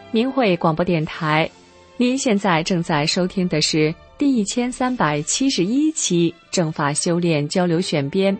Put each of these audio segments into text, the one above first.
明慧广播电台，您现在正在收听的是第1371期正法修炼交流选编。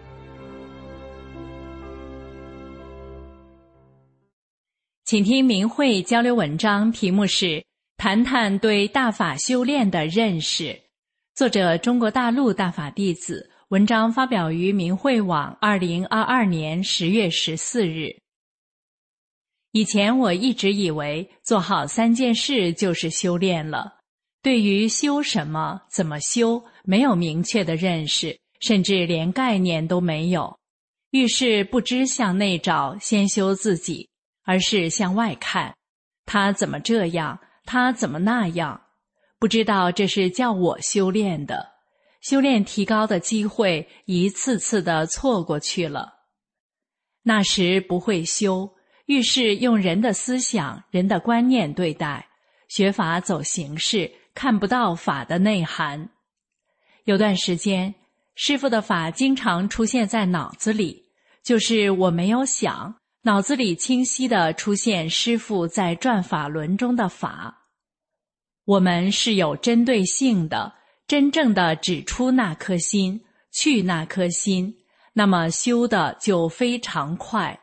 请听明慧交流文章，题目是谈谈对大法修炼的认识，作者中国大陆大法弟子，文章发表于明慧网2022年10月14日。以前我一直以为做好3件事就是修炼了，对于修什么、怎么修没有明确的认识，甚至连概念都没有。遇事不知向内找，先修自己，而是向外看，他怎么这样，他怎么那样，不知道这是叫我修炼的。修炼提高的机会一次次地错过去了。那时不会修，遇事用人的思想、人的观念对待，学法走形式，看不到法的内涵。有段时间，师父的法经常出现在脑子里，就是我没有想，脑子里清晰地出现师父在转法轮中的法。我们是有针对性的，真正的指出那颗心，去那颗心，那么修的就非常快。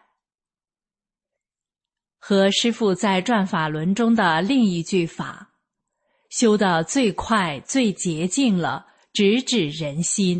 和师父在转法轮中的另一句法，修得最快最洁净了，直指人心。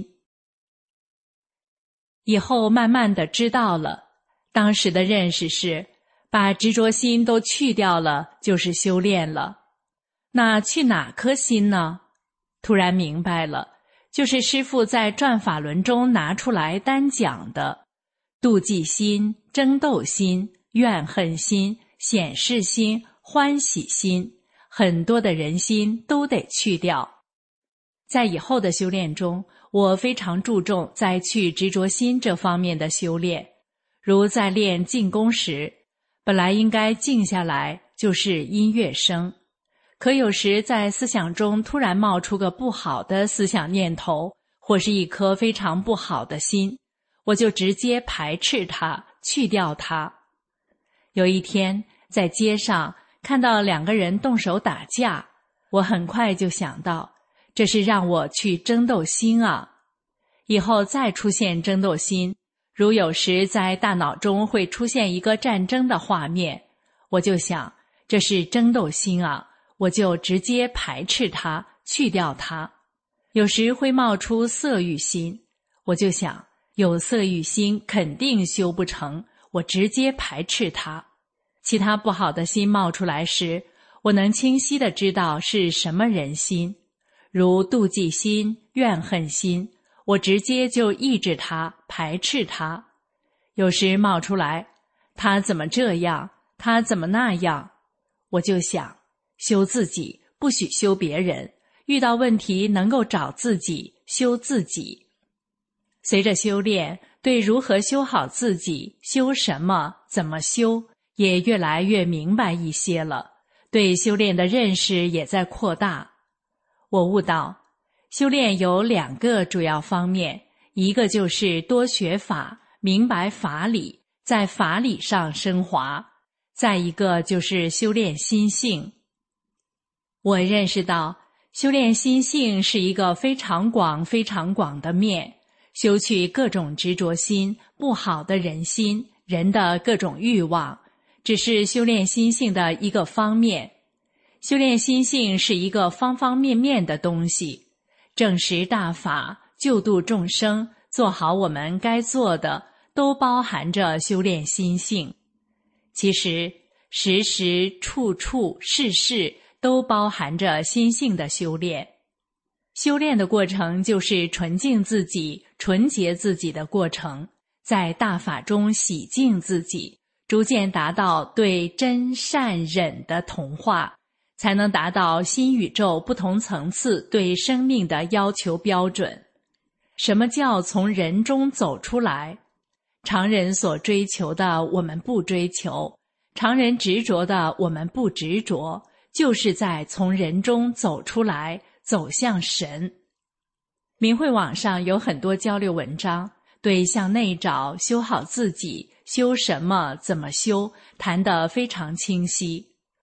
以后慢慢地知道了，当时的认识是，把执着心都去掉了，就是修炼了。那去哪颗心呢？突然明白了，就是师父在转法轮中拿出来单讲的妒忌心、争斗心、怨恨心、显示心、欢喜心，很多的人心都得去掉。在以后的修炼中，我非常注重在去执着心这方面的修炼。如在练静功时，本来应该静下来，就是音乐声，可有时在思想中突然冒出个不好的思想念头，或是一颗非常不好的心，我就直接排斥它，去掉它。有一天在街上看到2个人动手打架，我很快就想到，这是让我去争斗心啊。以后再出现争斗心，如有时在大脑中会出现一个战争的画面，我就想，这是争斗心啊，我就直接排斥它，去掉它。有时会冒出色欲心，我就想，有色欲心肯定修不成，我直接排斥它。其他不好的心冒出来时，我能清晰地知道是什么人心，如妒忌心、怨恨心，我直接就抑制它，排斥它。有时冒出来，他怎么这样，他怎么那样，我就想，修自己，不许修别人，遇到问题能够找自己，修自己。随着修炼，对如何修好自己，修什么，怎么修，也越来越明白一些了，对修炼的认识也在扩大。我悟到，修炼有2个主要方面，一个就是多学法，明白法理，在法理上升华；再一个就是修炼心性。我认识到，修炼心性是一个非常广、非常广的面，修去各种执着心、不好的人心、人的各种欲望，只是修炼心性的一个方面。修炼心性是一个方方面面的东西，证实大法，救度众生，做好我们该做的，都包含着修炼心性。其实时时处处事事都包含着心性的修炼。修炼的过程就是纯净自己、纯洁自己的过程，在大法中洗净自己，逐渐达到对真善忍的同化，才能达到新宇宙不同层次对生命的要求标准。什么叫从人中走出来？常人所追求的我们不追求，常人执着的我们不执着，就是在从人中走出来，走向神。明慧网上有很多交流文章，对向内找、修好自己、修什么、怎么修，谈得非常清晰。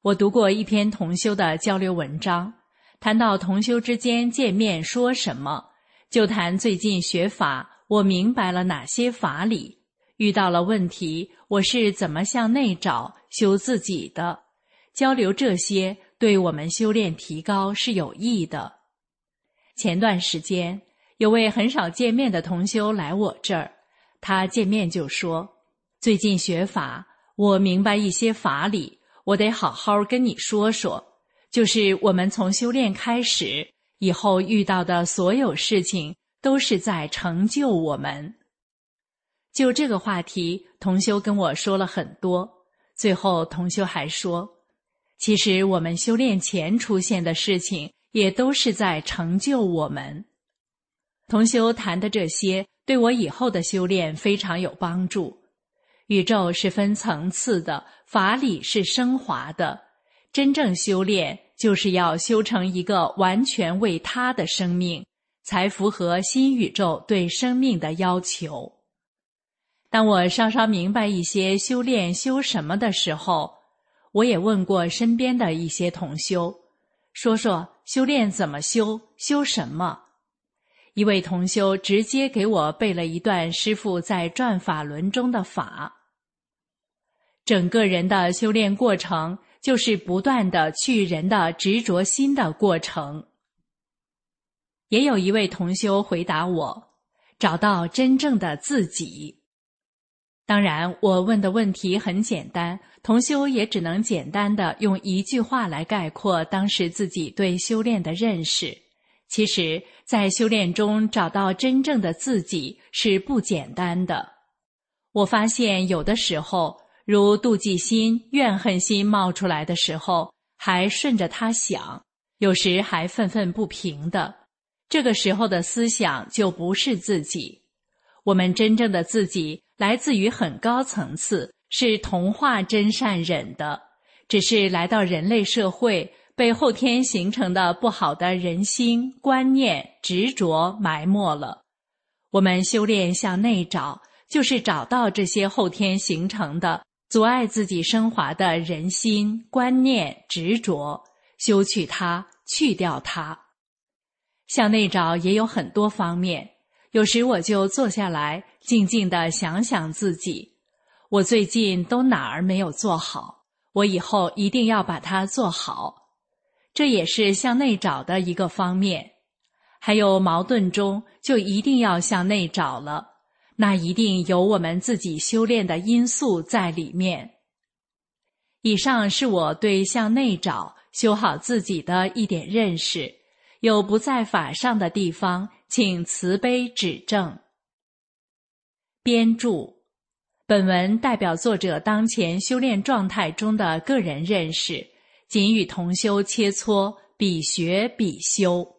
我读过一篇同修的交流文章，谈到同修之间见面说什么，就谈最近学法，我明白了哪些法理，遇到了问题，我是怎么向内找，修自己的。交流这些对我们修炼提高是有益的。前段时间，有位很少见面的同修来我这儿，他见面就说，最近学法，我明白一些法理，我得好好跟你说说，就是我们从修炼开始，以后遇到的所有事情都是在成就我们。就这个话题，同修跟我说了很多，最后同修还说，其实我们修炼前出现的事情也都是在成就我们。同修谈的这些对我以后的修炼非常有帮助。宇宙是分层次的，法理是升华的，真正修炼就是要修成一个完全为他的生命，才符合新宇宙对生命的要求。当我稍稍明白一些修炼修什么的时候，我也问过身边的一些同修，说说修炼怎么修，修什么。一位同修直接给我背了一段师父在转法轮中的法。整个人的修炼过程就是不断的去人的执着心的过程。也有一位同修回答我，找到真正的自己。当然，我问的问题很简单，同修也只能简单的用一句话来概括当时自己对修炼的认识。其实，在修炼中找到真正的自己是不简单的。我发现有的时候，如妒忌心、怨恨心冒出来的时候，还顺着它想，有时还愤愤不平的。这个时候的思想就不是自己。我们真正的自己来自于很高层次，是同化真善忍的，只是来到人类社会，被后天形成的不好的人心、观念、执着埋没了。我们修炼向内找，就是找到这些后天形成的阻碍自己升华的人心、观念、执着，修去它，去掉它。向内找也有很多方面，有时我就坐下来，静静地想想自己，我最近都哪儿没有做好，我以后一定要把它做好。这也是向内找的一个方面。还有矛盾中，就一定要向内找了，那一定有我们自己修炼的因素在里面。以上是我对向内找、修好自己的一点认识，有不在法上的地方，请慈悲指正。编注：本文代表作者当前修炼状态中的个人认识，仅与同修切磋，比学比修。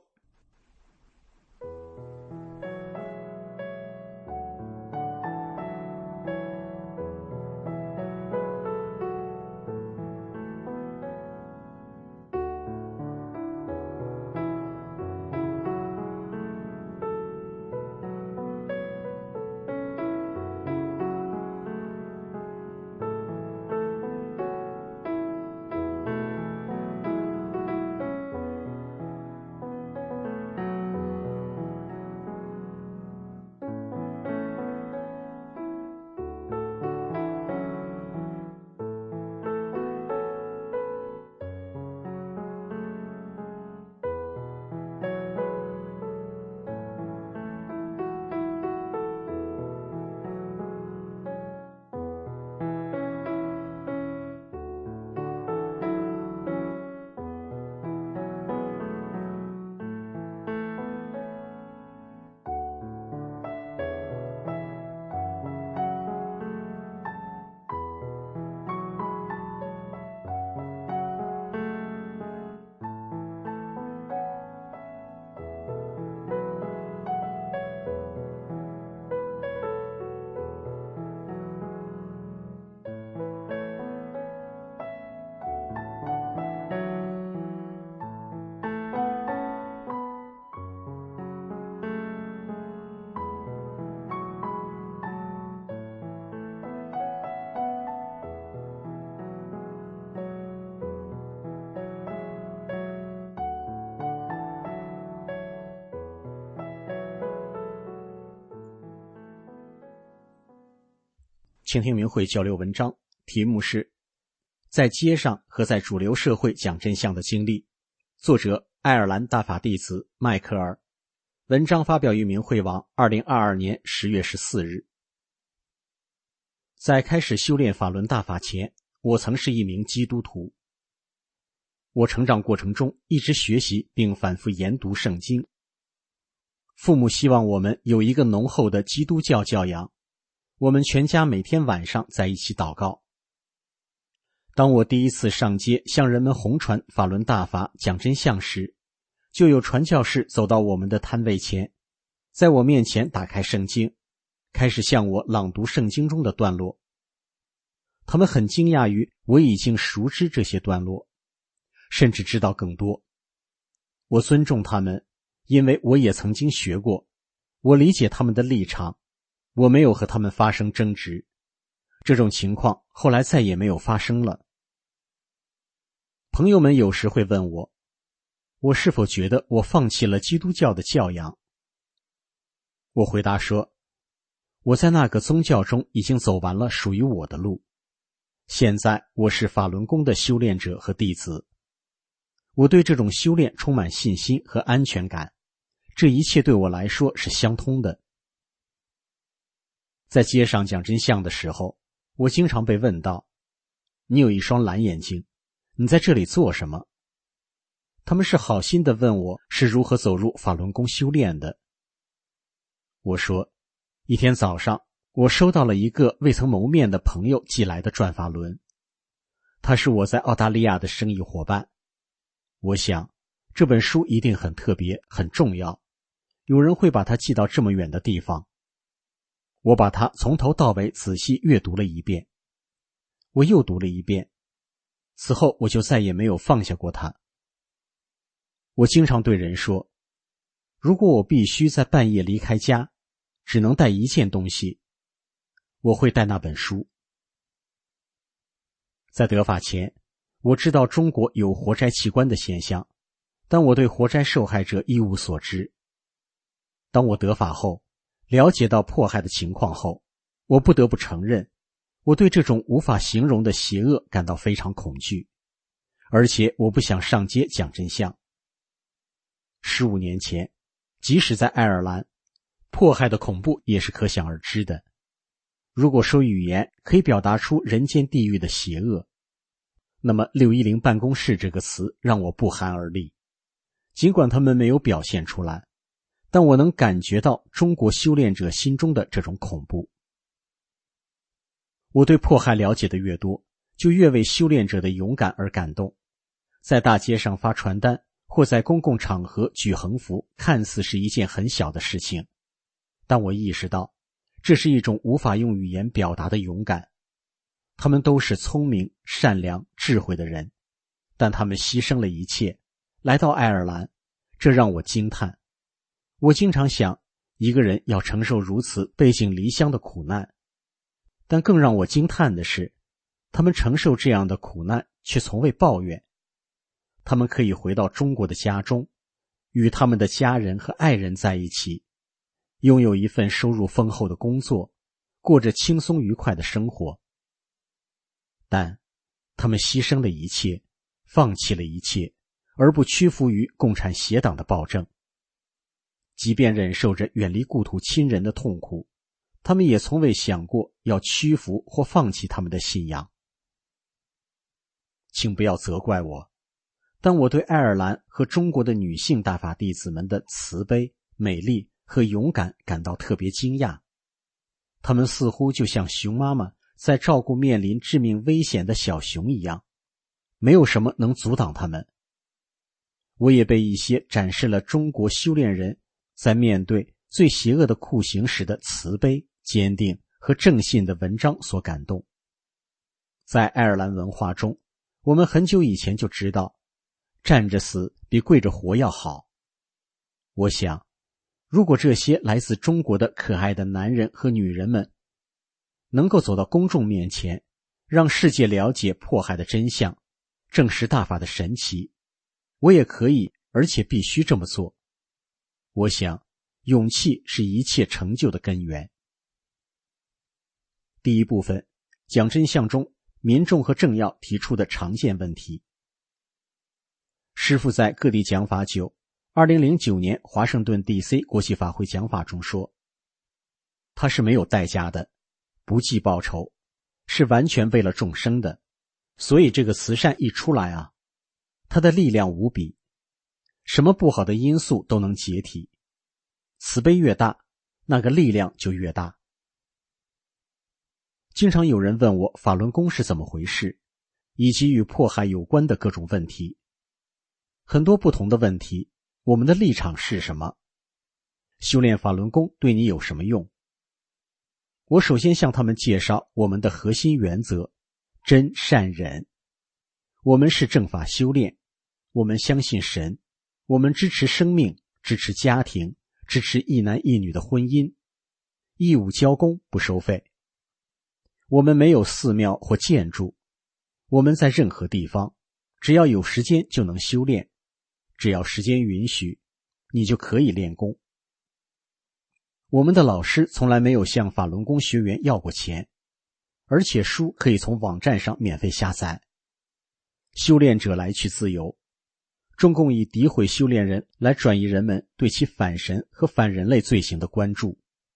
倾听明慧交流文章，题目是在街上和在主流社会讲真相的经历，作者爱尔兰大法弟子迈克尔。文章发表于明慧网2022年10月14日。在开始修炼法轮大法前，我曾是一名基督徒。我成长过程中一直学习并反复研读圣经。父母希望我们有一个浓厚的基督教教养，我们全家每天晚上在一起祷告。当我第一次上街向人们弘传法轮大法讲真相时，就有传教士走到我们的摊位前，在我面前打开圣经，开始向我朗读圣经中的段落。他们很惊讶于我已经熟知这些段落，甚至知道更多。我尊重他们，因为我也曾经学过，我理解他们的立场，我没有和他们发生争执。这种情况后来再也没有发生了。朋友们有时会问我，我是否觉得我放弃了基督教的教养？我回答说，我在那个宗教中已经走完了属于我的路。现在我是法轮功的修炼者和弟子。我对这种修炼充满信心和安全感，这一切对我来说是相通的。在街上讲真相的时候，我经常被问到，你有一双蓝眼睛，你在这里做什么？他们是好心地问我是如何走入法轮功修炼的。我说，一天早上，我收到了一个未曾谋面的朋友寄来的转法轮，他是我在澳大利亚的生意伙伴。我想，这本书一定很特别，很重要，有人会把它寄到这么远的地方。我把它从头到尾仔细阅读了一遍，我又读了一遍，此后我就再也没有放下过它。我经常对人说，如果我必须在半夜离开家，只能带一件东西，我会带那本书。在得法前，我知道中国有活摘器官的现象，但我对活摘受害者一无所知。当我得法后，了解到迫害的情况后，我不得不承认，我对这种无法形容的邪恶感到非常恐惧，而且我不想上街讲真相。15年前，即使在爱尔兰，迫害的恐怖也是可想而知的。如果说语言可以表达出人间地狱的邪恶，那么610办公室这个词让我不寒而栗。尽管他们没有表现出来，但我能感觉到中国修炼者心中的这种恐怖。我对迫害了解的越多，就越为修炼者的勇敢而感动。在大街上发传单，或在公共场合举横幅，看似是一件很小的事情，但我意识到，这是一种无法用语言表达的勇敢。他们都是聪明、善良、智慧的人，但他们牺牲了一切，来到爱尔兰，这让我惊叹。我经常想，一个人要承受如此背井离乡的苦难，但更让我惊叹的是，他们承受这样的苦难却从未抱怨。他们可以回到中国的家中，与他们的家人和爱人在一起，拥有一份收入丰厚的工作，过着轻松愉快的生活。但他们牺牲了一切，放弃了一切，而不屈服于共产邪党的暴政。即便忍受着远离故土亲人的痛苦，他们也从未想过要屈服或放弃他们的信仰。请不要责怪我，但我对爱尔兰和中国的女性大法弟子们的慈悲、美丽和勇敢感到特别惊讶。她们似乎就像熊妈妈在照顾面临致命危险的小熊一样，没有什么能阻挡他们。我也被一些展示了中国修炼人在面对最邪恶的酷刑时的慈悲、坚定和正信的文章所感动。在爱尔兰文化中，我们很久以前就知道，站着死比跪着活要好。我想，如果这些来自中国的可爱的男人和女人们能够走到公众面前，让世界了解迫害的真相，证实大法的神奇，我也可以，而且必须这么做。我想，勇气是一切成就的根源。 第一部分讲真相中民众和政要提出的常见问题。师父在各地讲法久，2009年华盛顿 DC 国际法会讲法中说，他是没有代价的，不计报酬，是完全为了众生的，所以这个慈善一出来啊，它的力量无比，什么不好的因素都能解体，慈悲越大，那个力量就越大。经常有人问我法轮功是怎么回事，以及与迫害有关的各种问题。很多不同的问题，我们的立场是什么？修炼法轮功对你有什么用？我首先向他们介绍我们的核心原则：真善忍。我们是正法修炼，我们相信神，我们支持生命，支持家庭，支持一男一女的婚姻，义务交功不收费。我们没有寺庙或建筑，我们在任何地方，只要有时间就能修炼，只要时间允许，你就可以练功。我们的老师从来没有向法轮功学员要过钱，而且书可以从网站上免费下载。修炼者来去自由，中共以诋毁修炼人来转移人们对其反神和反人类罪行的关注。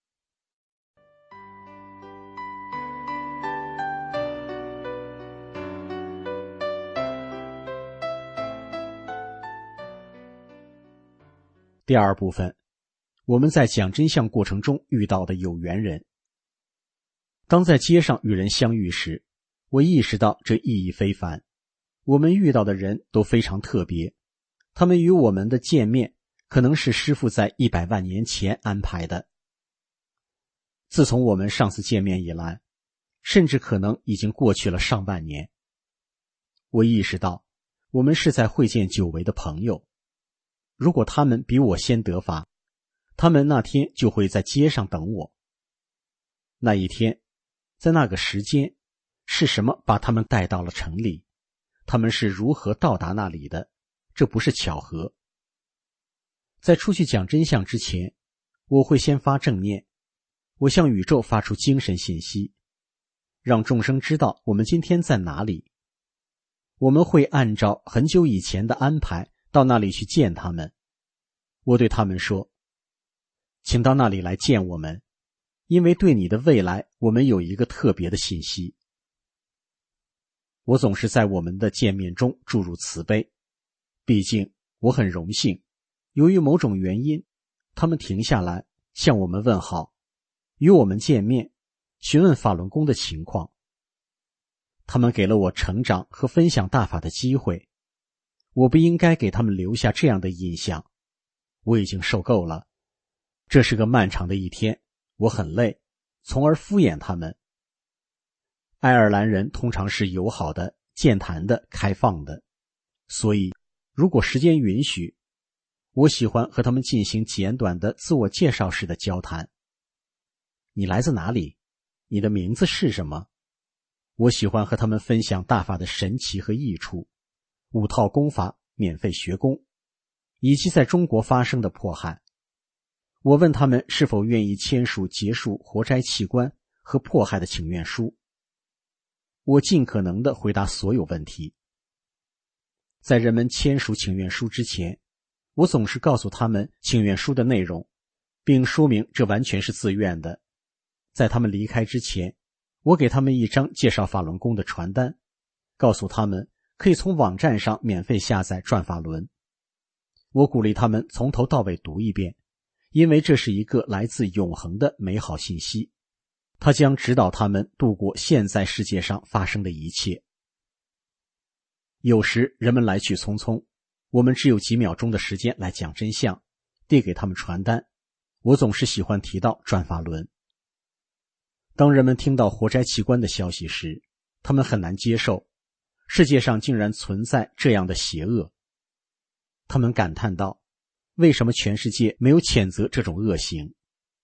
第二部分，我们在讲真相过程中遇到的有缘人。当在街上与人相遇时，我意识到这意义非凡。我们遇到的人都非常特别，他们与我们的见面可能是师父在100万年前安排的。自从我们上次见面以来，甚至可能已经过去了上万年。我意识到，我们是在会见久违的朋友。如果他们比我先得法，他们那天就会在街上等我。那一天，在那个时间，是什么把他们带到了城里？他们是如何到达那里的？这不是巧合。在出去讲真相之前，我会先发正念，我向宇宙发出精神信息，让众生知道我们今天在哪里。我们会按照很久以前的安排到那里去见他们。我对他们说，请到那里来见我们，因为对你的未来我们有一个特别的信息。我总是在我们的见面中注入慈悲，毕竟我很荣幸，由于某种原因，他们停下来向我们问好，与我们见面，询问法轮功的情况。他们给了我成长和分享大法的机会，我不应该给他们留下这样的印象。我已经受够了，这是个漫长的一天，我很累，从而敷衍他们。爱尔兰人通常是友好的、健谈的、开放的，所以如果时间允许，我喜欢和他们进行简短的自我介绍式的交谈。你来自哪里？你的名字是什么？我喜欢和他们分享大法的神奇和益处，5套功法免费学功，以及在中国发生的迫害。我问他们是否愿意签署结束活摘器官和迫害的请愿书。我尽可能地回答所有问题。在人们签署请愿书之前，我总是告诉他们请愿书的内容，并说明这完全是自愿的。在他们离开之前，我给他们一张介绍法轮功的传单，告诉他们可以从网站上免费下载转法轮。我鼓励他们从头到尾读一遍，因为这是一个来自永恒的美好信息，它将指导他们度过现在世界上发生的一切。有时人们来去匆匆，我们只有几秒钟的时间来讲真相，递给他们传单。我总是喜欢提到转法轮。当人们听到活摘器官的消息时，他们很难接受，世界上竟然存在这样的邪恶。他们感叹道，为什么全世界没有谴责这种恶行？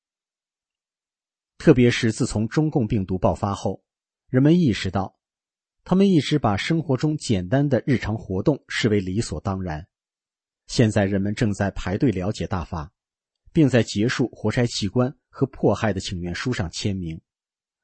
特别是自从中共病毒爆发后，人们意识到，他们一直把生活中简单的日常活动视为理所当然。现在人们正在排队了解大法，并在结束活摘器官和迫害的请愿书上签名，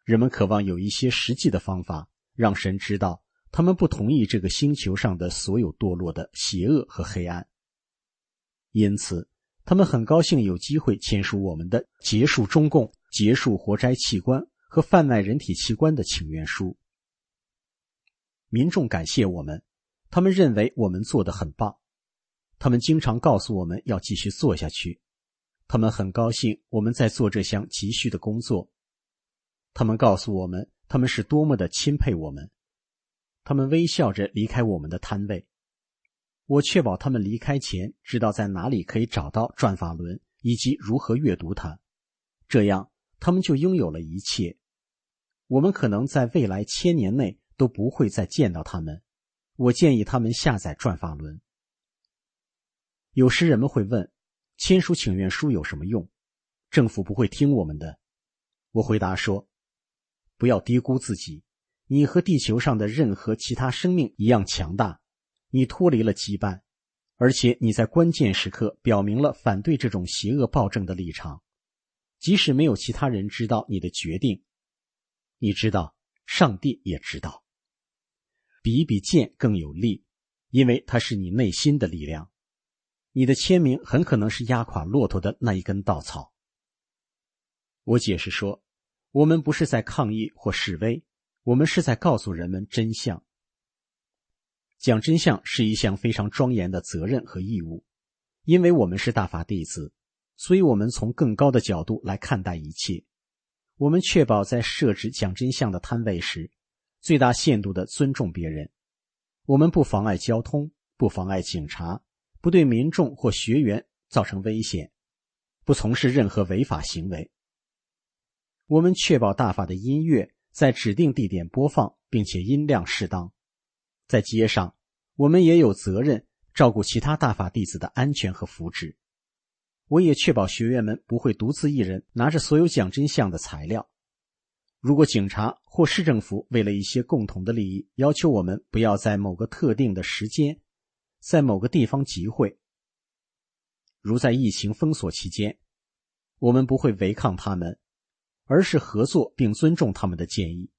人们渴望有一些实际的方法，让神知道他们不同意这个星球上的所有堕落的邪恶和黑暗。因此，他们很高兴有机会签署我们的结束中共、结束活摘器官和贩卖人体器官的请愿书。民众感谢我们，他们认为我们做得很棒。他们经常告诉我们要继续做下去。他们很高兴我们在做这项急需的工作。他们告诉我们，他们是多么的钦佩我们。他们微笑着离开我们的摊位。我确保他们离开前知道在哪里可以找到转法轮以及如何阅读它，这样他们就拥有了一切。我们可能在未来1000年内都不会再见到他们。我建议他们下载转法轮。有时人们会问，签署请愿书有什么用？政府不会听我们的。我回答说，不要低估自己，你和地球上的任何其他生命一样强大，你脱离了羁绊，而且你在关键时刻表明了反对这种邪恶暴政的立场，即使没有其他人知道你的决定。你知道，上帝也知道。比一比剑更有力，因为它是你内心的力量。你的签名很可能是压垮骆驼的那一根稻草。我解释说，我们不是在抗议或示威，我们是在告诉人们真相。讲真相是一项非常庄严的责任和义务，因为我们是大法弟子，所以我们从更高的角度来看待一切。我们确保在设置讲真相的摊位时，最大限度地尊重别人。我们不妨碍交通，不妨碍警察，不对民众或学员造成危险，不从事任何违法行为。我们确保大法的音乐在指定地点播放，并且音量适当。在街上，我们也有责任照顾其他大法弟子的安全和福祉。我也确保学员们不会独自一人拿着所有讲真相的材料。如果警察或市政府为了一些共同的利益，要求我们不要在某个特定的时间在某个地方集会，如在疫情封锁期间，我们不会违抗他们，而是合作并尊重他们的建议。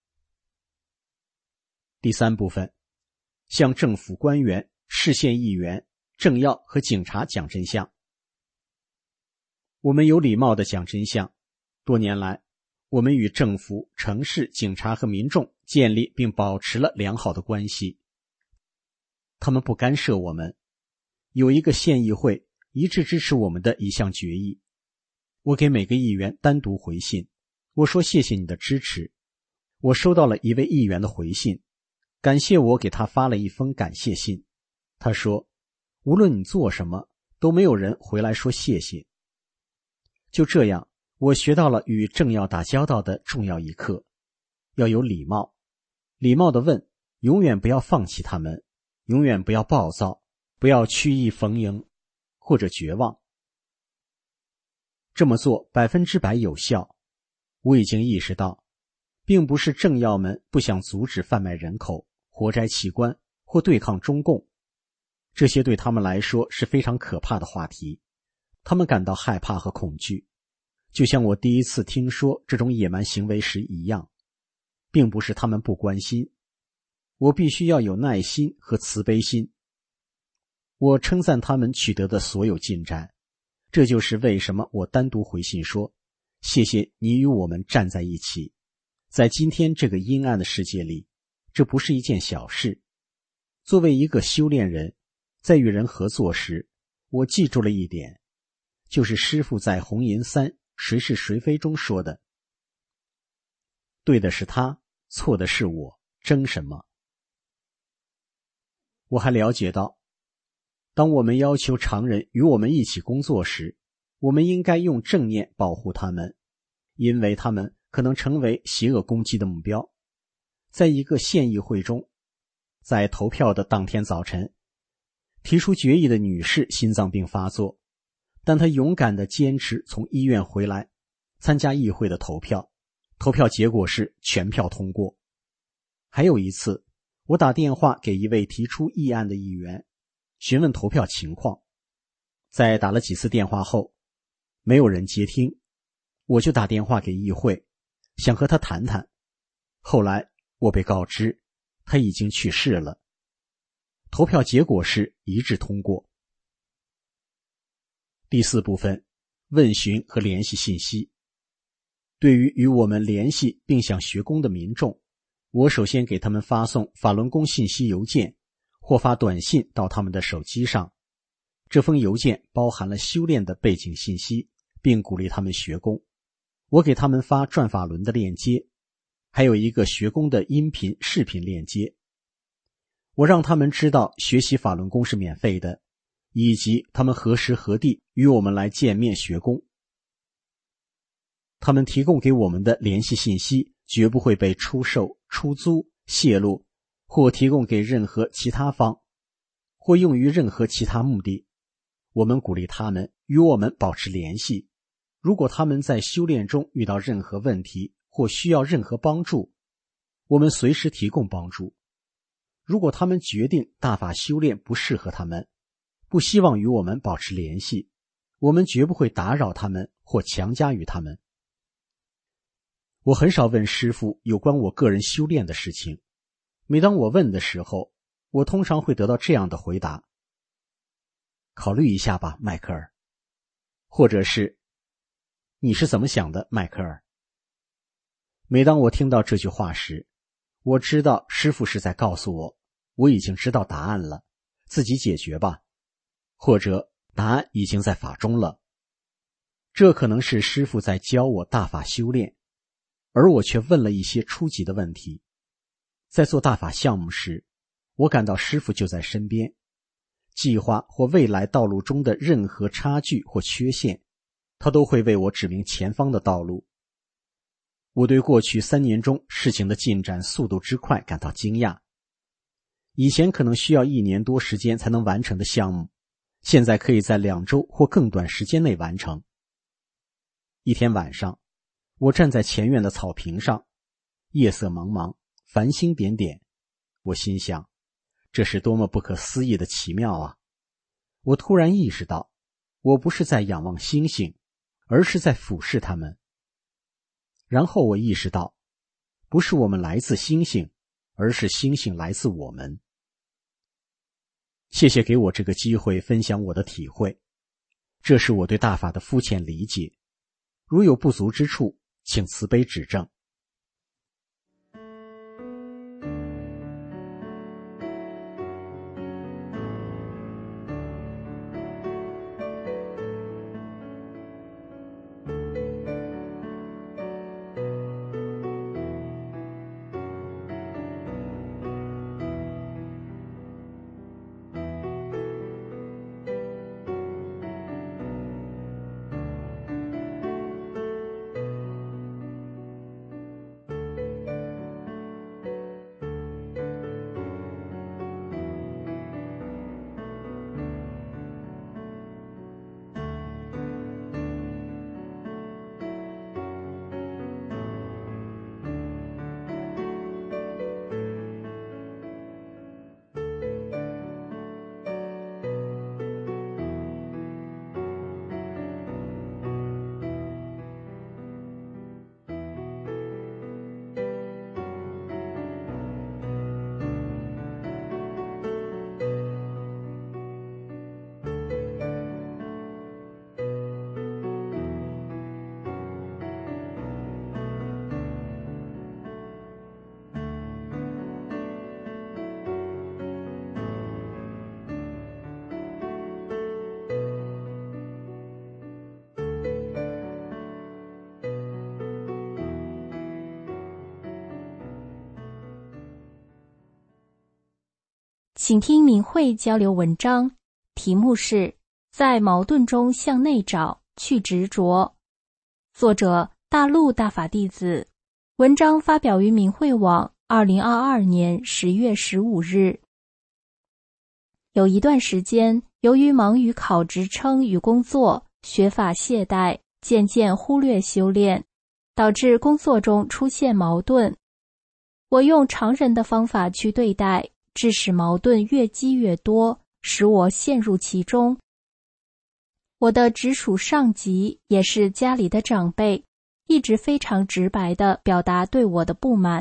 第3部分，向政府官员、市县议员、政要和警察讲真相。我们有礼貌地讲真相。多年来，我们与政府、城市、警察和民众建立并保持了良好的关系。他们不干涉我们。有一个县议会一致支持我们的一项决议。我给每个议员单独回信，我说谢谢你的支持。我收到了一位议员的回信，感谢我给他发了一封感谢信。他说，无论你做什么，都没有人回来说谢谢。就这样，我学到了与政要打交道的重要一课，要有礼貌。礼貌地问，永远不要放弃他们，永远不要暴躁，不要曲意逢迎或者绝望。这么做100%有效。我已经意识到，并不是政要们不想阻止贩卖人口、活摘器官或对抗中共，这些对他们来说是非常可怕的话题。他们感到害怕和恐惧，就像我第一次听说这种野蛮行为时一样。并不是他们不关心，我必须要有耐心和慈悲心。我称赞他们取得的所有进展，这就是为什么我单独回信说，谢谢你与我们站在一起。在今天这个阴暗的世界里，这不是一件小事。作为一个修炼人，在与人合作时，我记住了一点，就是师父在《红银3谁是谁非》中说的，对的是他，错的是我，争什么？我还了解到，当我们要求常人与我们一起工作时，我们应该用正念保护他们，因为他们可能成为邪恶攻击的目标。在一个县议会中，在投票的当天早晨，提出决议的女士心脏病发作，但她勇敢地坚持从医院回来参加议会的投票，投票结果是全票通过。还有一次，我打电话给一位提出议案的议员，询问投票情况。在打了几次电话后，没有人接听，我就打电话给议会，想和他谈谈后来我被告知他已经去世了。投票结果是一致通过。第4部分，问询和联系信息。对于与我们联系并想学宫的民众，我首先给他们发送法轮功信息邮件或发短信到他们的手机上。这封邮件包含了修炼的背景信息，并鼓励他们学功。我给他们发转法轮的链接，还有一个学功的音频视频链接。我让他们知道学习法轮功是免费的，以及他们何时何地与我们来见面学功。他们提供给我们的联系信息绝不会被出售、出租、泄露，或提供给任何其他方，或用于任何其他目的。我们鼓励他们与我们保持联系。如果他们在修炼中遇到任何问题或需要任何帮助，我们随时提供帮助。如果他们决定大法修炼不适合他们，不希望与我们保持联系，我们绝不会打扰他们或强加于他们。我很少问师父有关我个人修炼的事情。每当我问的时候，我通常会得到这样的回答：考虑一下吧，迈克尔。或者是你是怎么想的，迈克尔？每当我听到这句话时，我知道师父是在告诉我，我已经知道答案了，自己解决吧。或者答案已经在法中了。这可能是师父在教我大法修炼，而我却问了一些初级的问题。在做大法项目时，我感到师父就在身边。计划或未来道路中的任何差距或缺陷，他都会为我指明前方的道路。我对过去3年中事情的进展速度之快感到惊讶。以前可能需要1年多时间才能完成的项目，现在可以在2周或更短时间内完成。一天晚上，我站在前院的草坪上，夜色茫茫，繁星点点。我心想，这是多么不可思议的奇妙啊！我突然意识到，我不是在仰望星星，而是在俯视它们。然后我意识到，不是我们来自星星，而是星星来自我们。谢谢给我这个机会分享我的体会，这是我对大法的肤浅理解。如有不足之处，请慈悲指正。 请听明慧交流文章，题目是在矛盾中向内找，去执着。作者大陆大法弟子，文章发表于明慧网2022年10月15日。有一段时间，由于忙于考职称与工作，学法懈怠，渐渐忽略修炼，导致工作中出现矛盾。我用常人的方法去对待，致使矛盾越积越多，使我陷入其中。我的直属上级，也是家里的长辈，一直非常直白地表达对我的不满，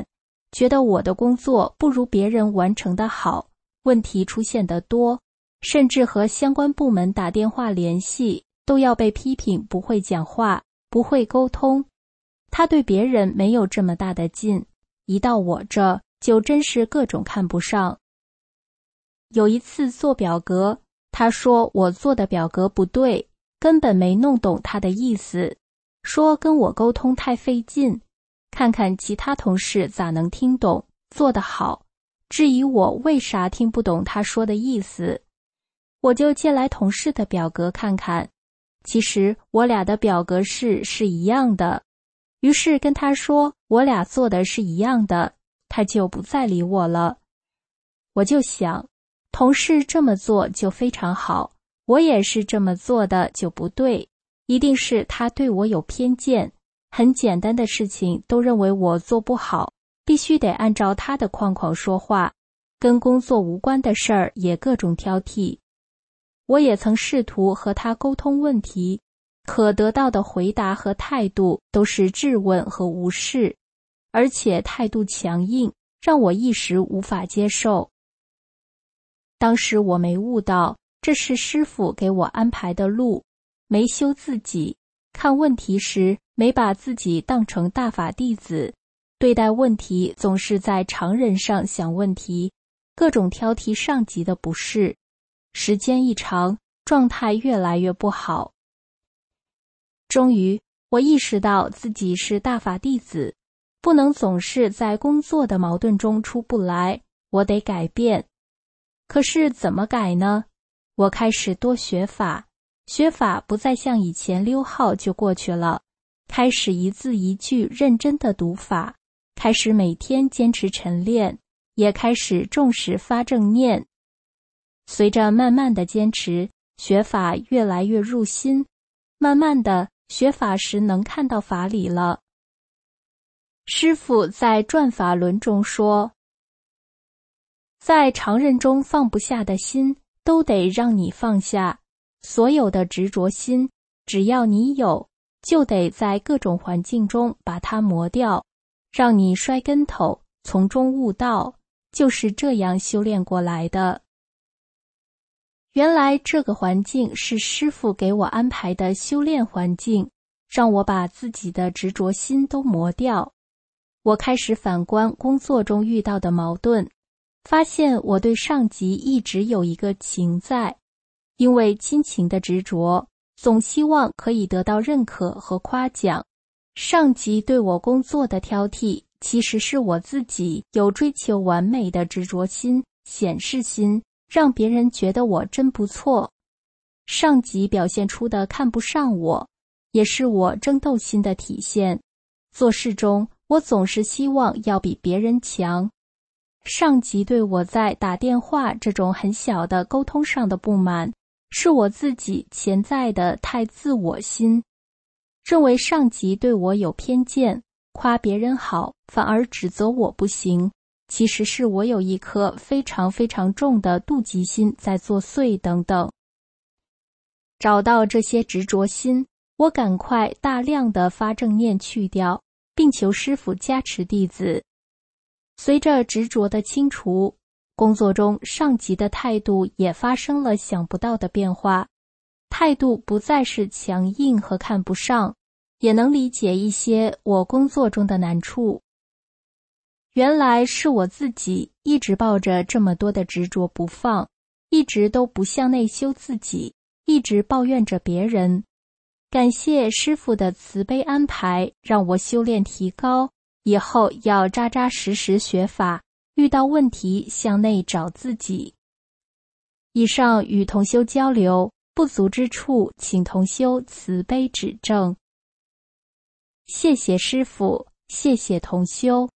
觉得我的工作不如别人完成得好，问题出现得多，甚至和相关部门打电话联系，都要被批评不会讲话，不会沟通。他对别人没有这么大的劲，一到我这就真是各种看不上。有一次做表格，他说我做的表格不对，根本没弄懂他的意思，说跟我沟通太费劲，看看其他同事咋能听懂，做得好，质疑我为啥听不懂他说的意思。我就借来同事的表格看看，其实我俩的表格是一样的，于是跟他说我俩做的是一样的，他就不再理我了。我就想，同事这么做就非常好，我也是这么做的就不对，一定是他对我有偏见，很简单的事情都认为我做不好，必须得按照他的框框说话，跟工作无关的事儿也各种挑剔。我也曾试图和他沟通问题，可得到的回答和态度都是质问和无视，而且态度强硬，让我一时无法接受。当时我没悟到，这是师父给我安排的路，没修自己，看问题时没把自己当成大法弟子，对待问题总是在常人上想问题，各种挑剔上级的不是，时间一长，状态越来越不好。终于，我意识到自己是大法弟子，不能总是在工作的矛盾中出不来，我得改变。可是怎么改呢？我开始多学法，学法不再像以前溜号就过去了，开始一字一句认真的读法，开始每天坚持晨练，也开始重视发正念。随着慢慢的坚持，学法越来越入心，慢慢的学法时能看到法理了。师父在转法轮中说，在常人中放不下的心，都得让你放下，所有的执着心，只要你有，就得在各种环境中把它磨掉，让你摔跟头，从中悟道，就是这样修炼过来的。原来这个环境是师父给我安排的修炼环境，让我把自己的执着心都磨掉。我开始反观工作中遇到的矛盾，发现我对上级一直有一个情在，因为亲情的执着，总希望可以得到认可和夸奖。上级对我工作的挑剔，其实是我自己有追求完美的执着心、显示心，让别人觉得我真不错。上级表现出的看不上我，也是我争斗心的体现。做事中，我总是希望要比别人强。上级对我在打电话这种很小的沟通上的不满，是我自己潜在的太自我心，认为上级对我有偏见，夸别人好，反而指责我不行。其实是我有一颗非常非常重的妒忌心在作祟等等。找到这些执着心，我赶快大量的发正念去掉，并求师父加持弟子。随着执着的清除，工作中上级的态度也发生了想不到的变化，态度不再是强硬和看不上，也能理解一些我工作中的难处。原来是我自己一直抱着这么多的执着不放，一直都不向内修自己，一直抱怨着别人。感谢师父的慈悲安排，让我修炼提高，以后要扎扎实实学法，遇到问题向内找自己。以上与同修交流，不足之处请同修慈悲指正。谢谢师父，谢谢同修。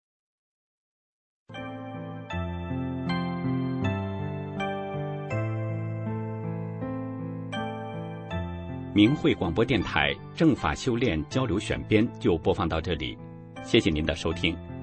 明慧广播电台正法修炼交流选编就播放到这里，谢谢您的收听。